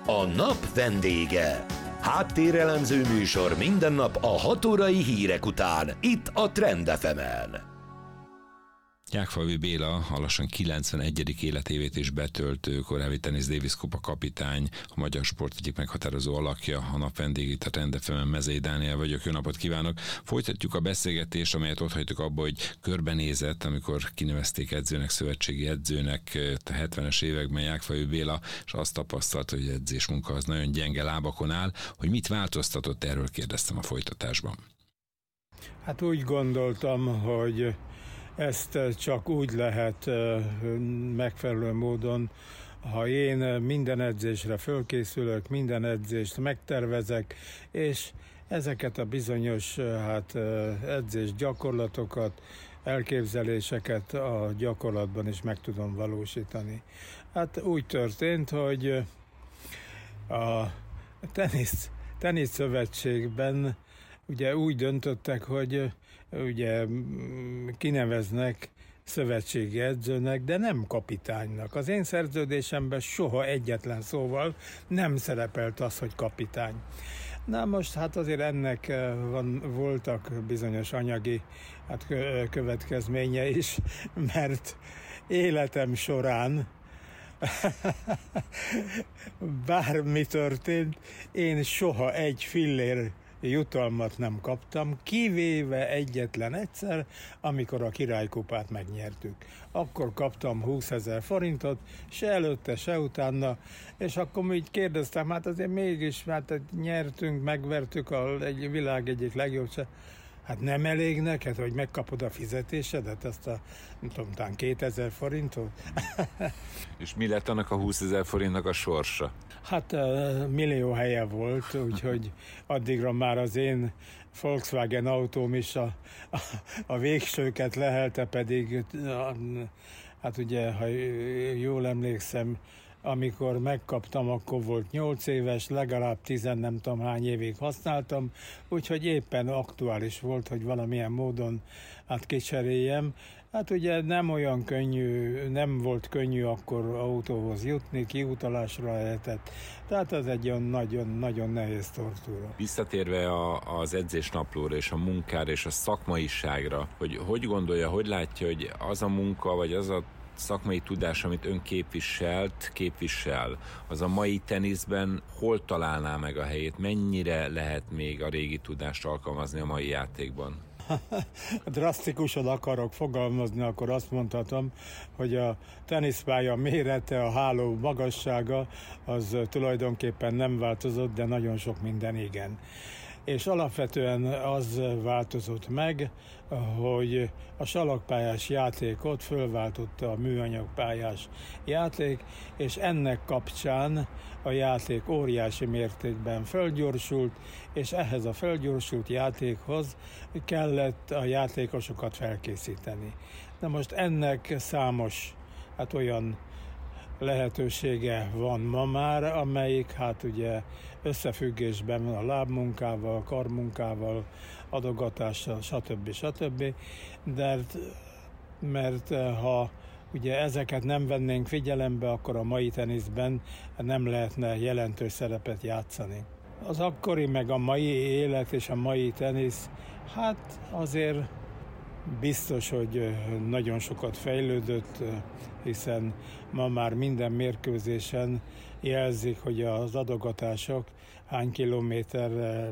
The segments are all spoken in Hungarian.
A nap vendége. Háttérelemző műsor minden nap a 6 órai hírek után, itt a Trend FM-en. Jákfalvi Béla, a lassan 91. életévét is betöltő korábbi Tennis Davis Kupa kapitány, a magyar sport egyik meghatározó alakja, a nap vendég itt a Trend FM-en, Mezei Dániel vagyok, jó napot kívánok! Folytatjuk a beszélgetést, amelyet ott hagytuk abba, hogy körbenézett, amikor kinevezték edzőnek, szövetségi edzőnek a 70-es években Jákfalvi Béla, és azt tapasztalt, hogy edzés munka az nagyon gyenge lábakon áll. Hogy mit változtatott, erről kérdeztem a folytatásban. Hát úgy gondoltam, hogy ezt csak úgy lehet megfelelő módon, ha én minden edzésre fölkészülök, minden edzést megtervezek, és ezeket a bizonyos edzés gyakorlatokat, elképzeléseket a gyakorlatban is meg tudom valósítani. Hát úgy történt, hogy a tenisz szövetségben ugye úgy döntöttek, hogy ugye kineveznek szövetségi edzőnek, de nem kapitánynak. Az én szerződésemben soha egyetlen szóval nem szerepelt az, hogy kapitány. Na most hát azért ennek voltak bizonyos anyagi következménye is, mert életem során bármi történt, én soha egy fillér jutalmat nem kaptam, kivéve egyetlen egyszer, amikor a királykupát megnyertük. Akkor kaptam 20 000 forintot, se előtte, se utána, és akkor így kérdeztem, hát azért mégis, hát nyertünk, megvertük egy világ egyik legjobb, hát nem elég neked, hogy megkapod a fizetésedet, ezt a, nem tudom, talán 2000 forintot? És mi lett annak a 20 000 forintnak a sorsa? Hát millió helye volt, úgyhogy addigra már az én Volkswagen autóm is a végsőket lehelte, pedig hát ugye, ha jól emlékszem, amikor megkaptam, akkor volt 8 éves, legalább 10 nem tudom hány évig használtam, úgyhogy éppen aktuális volt, hogy valamilyen módon kicseréljem. Hát ugye nem olyan könnyű, nem volt könnyű akkor autóhoz jutni, kiutalásra lehetett. Tehát ez egy olyan nagyon nehéz tortúra. Visszatérve az edzésnaplóra és a munkára és a szakmaiságra, hogy gondolja, hogy látja, hogy az a munka, vagy az a szakmai tudás, amit ön képvisel, az a mai teniszben hol találná meg a helyét? Mennyire lehet még a régi tudást alkalmazni a mai játékban? Drasztikusan akarok fogalmazni, akkor azt mondhatom, hogy a teniszpálya mérete, a háló magassága az tulajdonképpen nem változott, de nagyon sok minden igen. És alapvetően az változott meg, hogy a salakpályás játékot fölváltotta a műanyagpályás játék, és ennek kapcsán a játék óriási mértékben fölgyorsult, és ehhez a fölgyorsult játékhoz kellett a játékosokat felkészíteni. De most ennek számos olyan lehetősége van ma már, amelyik hát ugye összefüggésben van a lábmunkával, karmunkával, adogatással, stb. De mert ha ugye ezeket nem vennénk figyelembe, akkor a mai teniszben nem lehetne jelentős szerepet játszani. Az akkori meg a mai élet és a mai tenisz, hát azért biztos, hogy nagyon sokat fejlődött, hiszen ma már minden mérkőzésen jelzik, hogy az adogatások hány kilométer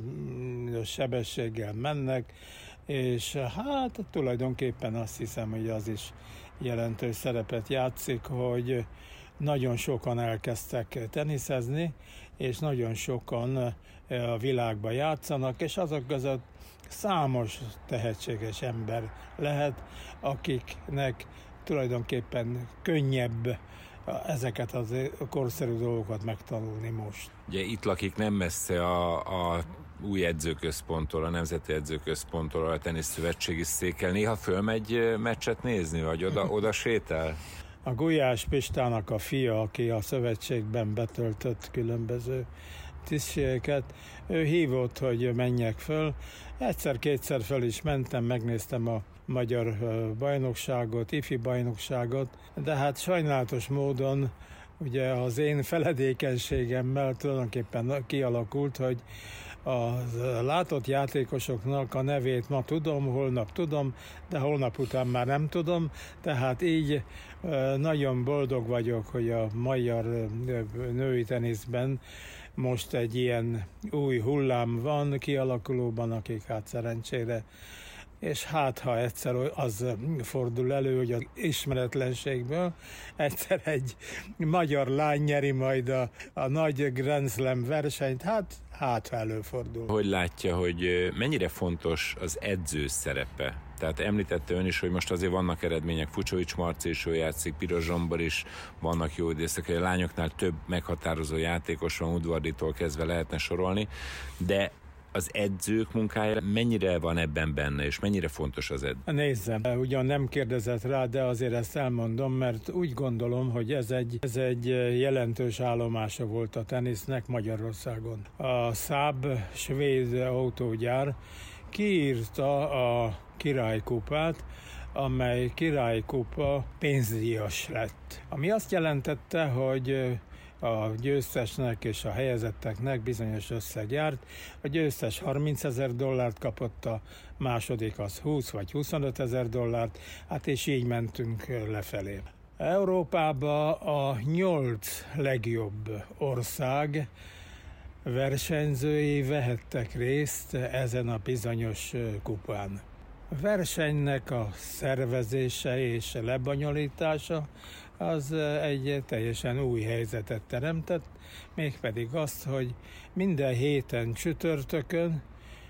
sebességgel mennek, és hát tulajdonképpen azt hiszem, hogy az is jelentős szerepet játszik, hogy nagyon sokan elkezdtek teniszezni, és nagyon sokan a világban játszanak, és azok között számos tehetséges ember lehet, akiknek tulajdonképpen könnyebb ezeket az korszerű dolgokat megtanulni most. Ugye itt lakik nem messze a új edzőközponttól, a Nemzeti Edzőközponttól, a Teniszszövetségi székkel. Néha fölmegy meccset nézni, vagy oda sétál? A Gulyás Pistának a fia, aki a szövetségben betöltött különböző tisztségeket, ő hívott, hogy menjek föl. Egyszer-kétszer föl is mentem, megnéztem a magyar bajnokságot, ifi bajnokságot, de hát sajnálatos módon ugye az én feledékenységemmel tulajdonképpen kialakult, hogy a látott játékosoknak a nevét ma tudom, holnap tudom, de holnap után már nem tudom, tehát így nagyon boldog vagyok, hogy a magyar női teniszben most egy ilyen új hullám van kialakulóban, akik hát szerencsére, és hát ha egyszer az fordul elő, hogy az ismeretlenségből egyszer egy magyar lány nyeri majd a nagy Grand Slam versenyt, hát előfordul. Hogy látja, hogy mennyire fontos az edző szerepe? Tehát említette ön is, hogy most azért vannak eredmények, Fucsovics Marci is jól játszik, Piros Zsombor is, vannak jó idéztek, hogy a lányoknál több meghatározó játékos van, Udvarditól kezdve lehetne sorolni, de az edzők munkája mennyire van ebben benne, és mennyire fontos az edző? Nézzem, ugyan nem kérdezett rá, de azért ezt elmondom, mert úgy gondolom, hogy ez egy jelentős állomása volt a tenisznek Magyarországon. A Saab svéd autógyár kiírta a királykupát, amely királykupa pénzdíjas lett. Ami azt jelentette, hogy a győztesnek és a helyezetteknek bizonyos összeg járt. A győztes $30,000 kapott, a második az 20 vagy $25,000, hát és így mentünk lefelé. Európában a 8 legjobb ország versenyzői vehettek részt ezen a bizonyos kupán. A versenynek a szervezése és lebonyolítása az egy teljesen új helyzetet teremtett, mégpedig azt, hogy minden héten csütörtökön,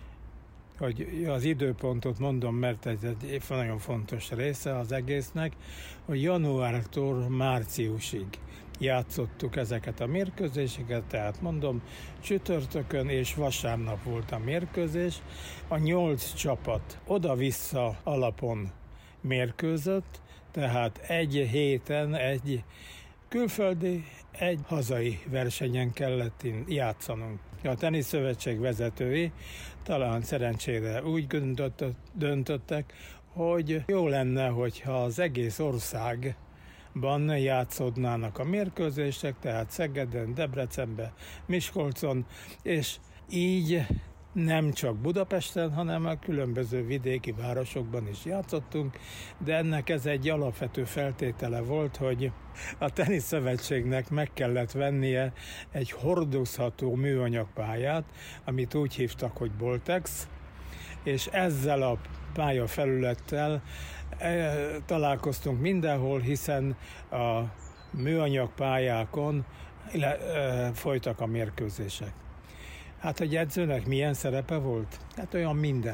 hogy az időpontot mondom, mert ez egy nagyon fontos része az egésznek, hogy januártól márciusig játszottuk ezeket a mérkőzéseket, tehát mondom, csütörtökön és vasárnap volt a mérkőzés. A 8 csapat oda-vissza alapon mérkőzött, tehát egy héten egy külföldi, egy hazai versenyen kellett játszanunk. A teniszszövetség vezetői talán szerencsére úgy döntöttek, hogy jó lenne, hogyha az egész országban játszódnának a mérkőzések, tehát Szegeden, Debrecenben, Miskolcon, és így nem csak Budapesten, hanem a különböző vidéki városokban is játszottunk, de ennek ez egy alapvető feltétele volt, hogy a teniszszövetségnek meg kellett vennie egy hordozható műanyagpályát, amit úgy hívtak, hogy Boltex, és ezzel a pályafelülettel találkoztunk mindenhol, hiszen a műanyag pályákon folytak a mérkőzések. Hát, hogy edzőnek milyen szerepe volt? Hát olyan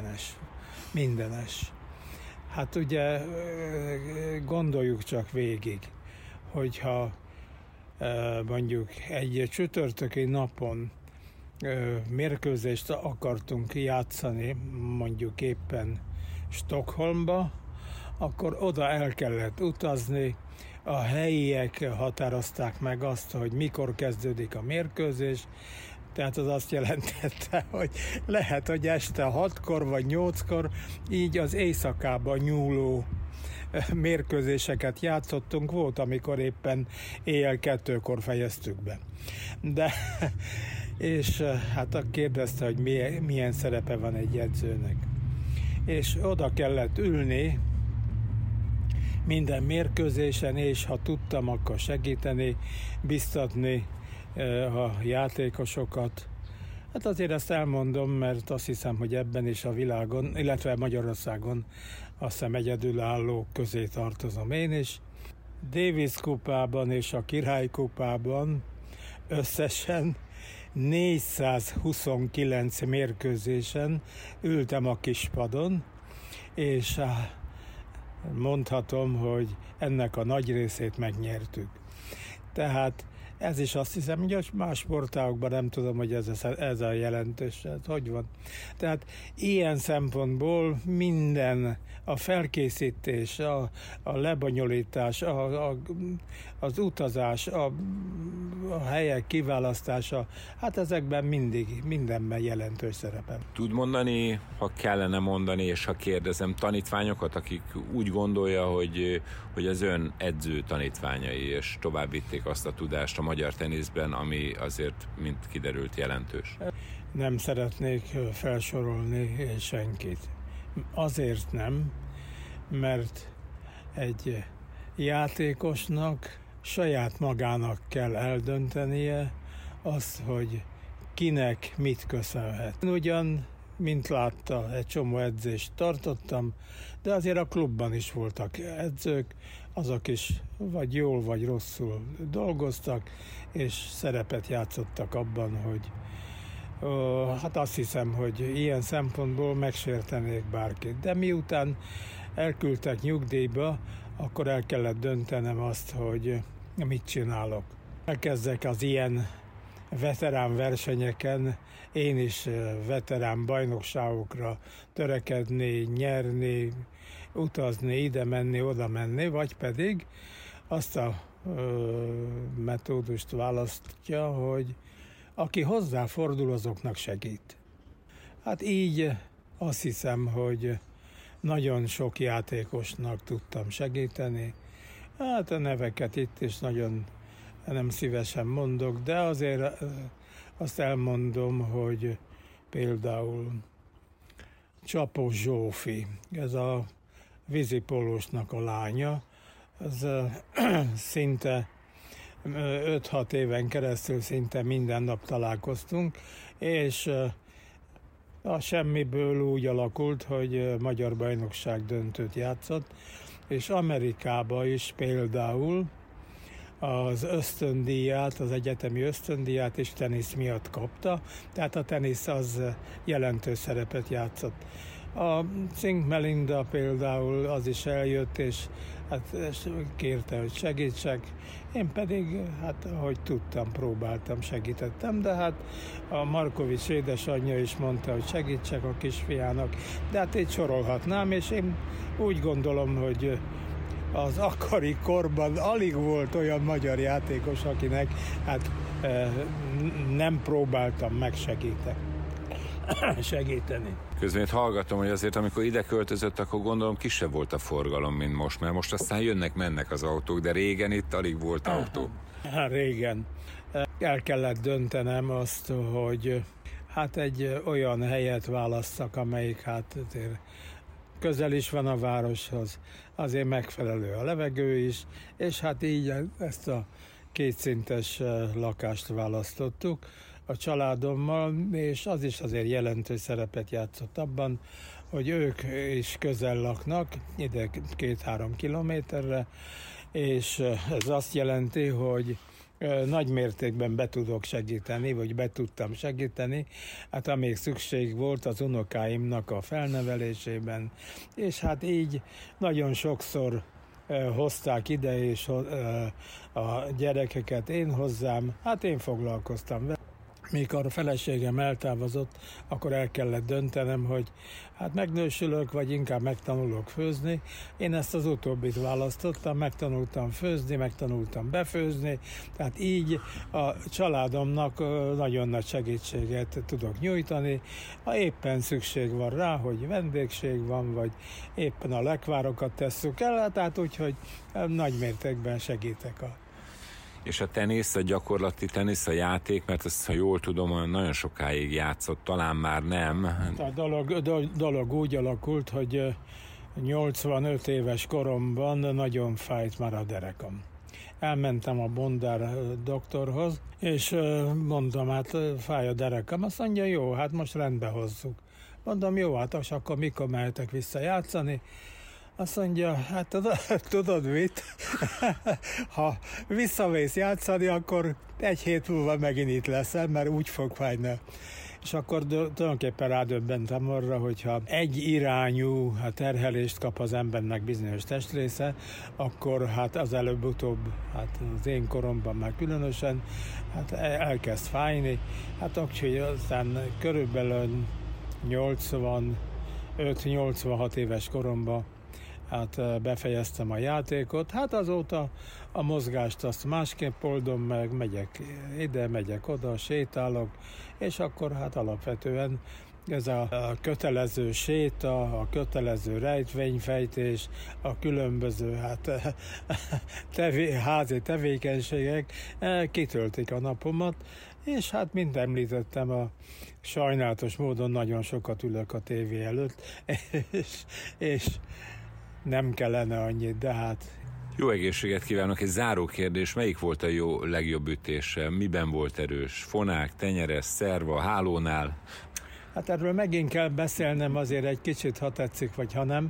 mindenes. Hát ugye gondoljuk csak végig, hogyha mondjuk egy csütörtöki napon mérkőzést akartunk játszani, mondjuk éppen Stockholmba, akkor oda el kellett utazni, a helyiek határozták meg azt, hogy mikor kezdődik a mérkőzés, tehát az azt jelentette, hogy lehet, hogy este 6-kor vagy 8-kor így az éjszakában nyúló mérkőzéseket játszottunk, volt, amikor éppen éjjel 2-kor fejeztük be. De, és hát kérdezte, hogy milyen szerepe van egy edzőnek. És oda kellett ülni minden mérkőzésen, és ha tudtam, akkor segíteni, biztatni a játékosokat. Hát azért ezt elmondom, mert azt hiszem, hogy ebben is a világon, illetve Magyarországon azt hiszem egyedülállók közé tartozom én is. Davis kupában és a Király kupában összesen 429 mérkőzésen ültem a kispadon, és mondhatom, hogy ennek a nagy részét megnyertük. Tehát Ez is azt hiszem, hogy más sportágokban nem tudom, hogy ez a jelentős, hogy van. Tehát ilyen szempontból minden, a felkészítés, a lebonyolítás, az utazás, a helyek kiválasztása, hát ezekben mindenben jelentős szerepem. Tud mondani, ha kellene mondani, és ha kérdezem, tanítványokat, akik úgy gondolja, hogy az ön edző tanítványai, és tovább vitték azt a tudást a magyar teniszben, ami azért, mint kiderült, jelentős? Nem szeretnék felsorolni senkit. Azért nem, mert egy játékosnak saját magának kell eldöntenie azt, hogy kinek mit köszönhet. Ugyan, mint látta, egy csomó edzést tartottam, de azért a klubban is voltak edzők, azok is vagy jól, vagy rosszul dolgoztak, és szerepet játszottak abban, hogy hát azt hiszem, hogy ilyen szempontból megsértenék bárkit. De miután elküldtek nyugdíjba, akkor el kellett döntenem azt, hogy mit csinálok. Elkezdek az ilyen veterán versenyeken, én is veterán bajnokságokra törekedni, nyerni, utazni, ide menni, oda menni, vagy pedig azt a metódust választja, hogy aki hozzáfordul, azoknak segít. Hát így azt hiszem, hogy nagyon sok játékosnak tudtam segíteni. Hát a neveket itt is nagyon nem szívesen mondok, de azért azt elmondom, hogy például Csapó Zsófi, ez a vízipólósnak a lánya, ez szinte 5-6 éven keresztül szinte minden nap találkoztunk, és a semmiből úgy alakult, hogy magyar bajnokság döntőt játszott, és Amerikába is például az ösztöndíját, az egyetemi ösztöndíját is tenisz miatt kapta, tehát a tenisz az jelentős szerepet játszott. A Cink Melinda például az is eljött, és hát kérte, hogy segítsek. Én pedig, hát ahogy tudtam, próbáltam, segítettem, de hát a Markovics édesanyja is mondta, hogy segítsek a kisfiának, de hát így sorolhatnám, és én úgy gondolom, hogy az akkori korban alig volt olyan magyar játékos, akinek hát nem próbáltam segíteni. Közben hallgatom, hogy azért amikor ide költözött, akkor gondolom kisebb volt a forgalom, mint most, mert most aztán jönnek-mennek az autók, de régen itt alig volt autó. Hát régen. El kellett döntenem azt, hogy hát egy olyan helyet válasszak, amelyik hát azért közel is van a városhoz, azért megfelelő a levegő is, és hát így ezt a kétszintes lakást választottuk a családommal, és az is azért jelentős szerepet játszott abban, hogy ők is közel laknak, ide 2-3 kilométerre, és ez azt jelenti, hogy nagy mértékben be tudok segíteni, vagy be tudtam segíteni, hát amíg szükség volt az unokáimnak a felnevelésében, és hát így nagyon sokszor hozták ide, és a gyerekeket én hozzám, hát én foglalkoztam vele. Mikor a feleségem eltávozott, akkor el kellett döntenem, hogy hát megnősülök, vagy inkább megtanulok főzni. Én ezt az utóbbit választottam, megtanultam főzni, megtanultam befőzni, tehát így a családomnak nagyon nagy segítséget tudok nyújtani. Ha éppen szükség van rá, hogy vendégség van, vagy éppen a lekvárokat tesszük el, tehát úgyhogy nagy mértékben segítek És a tenisz, a gyakorlati tenisz, a játék, mert ezt, ha jól tudom, nagyon sokáig játszott, talán már nem. A dolog úgy alakult, hogy 85 éves koromban nagyon fájt már a derekam. Elmentem a Bondár doktorhoz, és mondom, hát fáj a derekam. Azt mondja, jó, hát most rendbe hozzuk. Mondom, jó, hát akkor mikor mehetek vissza játszani? Azt mondja, hát tudod mit? Ha visszamész játszani, akkor 1 hét múlva megint itt leszel, mert úgy fog fájni. És akkor tulajdonképpen rádöbbentem arra, hogyha egy irányú terhelést kap az embernek bizonyos testrésze, akkor hát az előbb-utóbb, hát az én koromban már különösen, hát elkezd fájni. Hát úgyhogy aztán körülbelül 85-86 éves koromban hát befejeztem a játékot, hát azóta a mozgást azt másképp oldom meg, megyek ide, megyek oda, sétálok, és akkor hát alapvetően ez a kötelező séta, a kötelező rejtvényfejtés, a különböző házi tevékenységek kitöltik a napomat, és hát mint említettem, a sajnálatos módon nagyon sokat ülök a tévé előtt, és nem kellene annyit, de hát... Jó egészséget kívánok! Egy záró kérdés, melyik volt a legjobb ütése? Miben volt erős? Fonák, tenyeres, szerva, hálónál? Hát erről megint kell beszélnem azért egy kicsit, ha tetszik, vagy ha nem.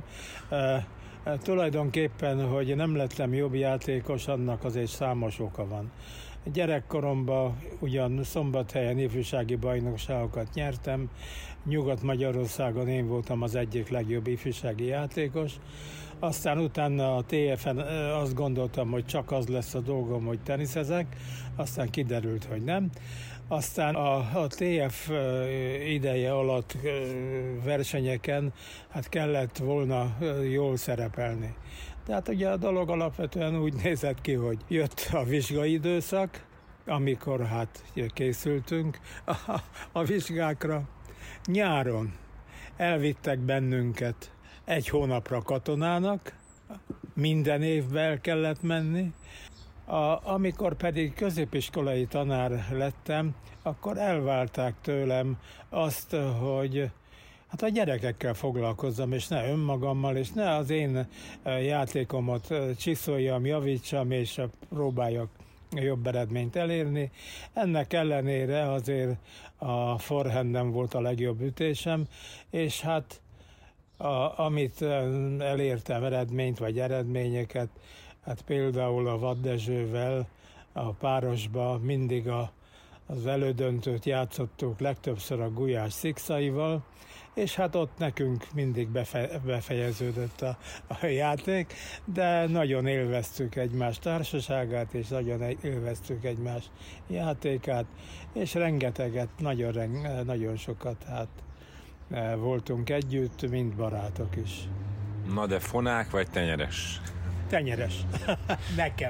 Tulajdonképpen, hogy nem lettem jobb játékos, annak azért számos oka van. Gyerekkoromban ugyan Szombathelyen ifjúsági bajnokságokat nyertem, Nyugat-Magyarországon én voltam az egyik legjobb ifjúsági játékos, aztán utána a TF-en azt gondoltam, hogy csak az lesz a dolgom, hogy teniszezek, aztán kiderült, hogy nem. Aztán a TF ideje alatt versenyeken hát kellett volna jól szerepelni. Tehát ugye a dolog alapvetően úgy nézett ki, hogy jött a vizsgai időszak, amikor hát készültünk a vizsgákra. Nyáron elvittek bennünket 1 hónapra katonának, minden évben el kellett menni. Amikor pedig középiskolai tanár lettem, akkor elválták tőlem azt, hogy hát a gyerekekkel foglalkozzam, és ne önmagammal, és ne az én játékomat csiszoljam, javítsam, és próbáljak jobb eredményt elérni. Ennek ellenére azért a forehanden volt a legjobb ütésem, és hát amit elértem eredményt, vagy eredményeket, hát például a Watt Dezsővel a párosba mindig az elődöntőt játszottuk, legtöbbször a Gulyás Szikszaival, és hát ott nekünk mindig befejeződött a játék, de nagyon élveztük egymás társaságát, és nagyon élveztük egymás játékát, és rengeteget, nagyon sokat hát voltunk együtt, mint barátok is. Na de fonák vagy tenyeres? Tenyeres. Nekem.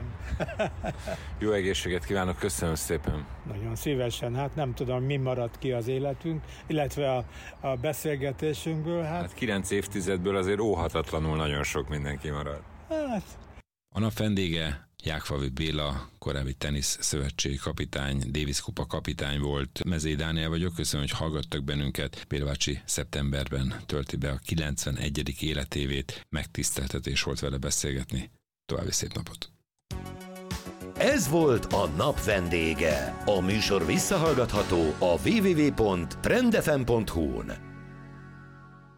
Jó egészséget kívánok, köszönöm szépen. Nagyon szívesen, hát nem tudom, mi maradt ki az életünk, illetve a beszélgetésünkből. Hát 9 évtizedből azért óhatatlanul nagyon sok mindenki maradt. Hát. A nap vendége Jákfalvi Béla, korábbi tenisz szövetségi kapitány, Davis Kupa kapitány volt. Mezei Dániel vagyok, köszönöm, hogy hallgattak bennünket. Béla bácsi szeptemberben tölti be a 91. életévét, megtiszteltetés volt vele beszélgetni. További szép napot! Ez volt a nap vendége. A műsor visszahallgatható a www.trendfm.hu-n.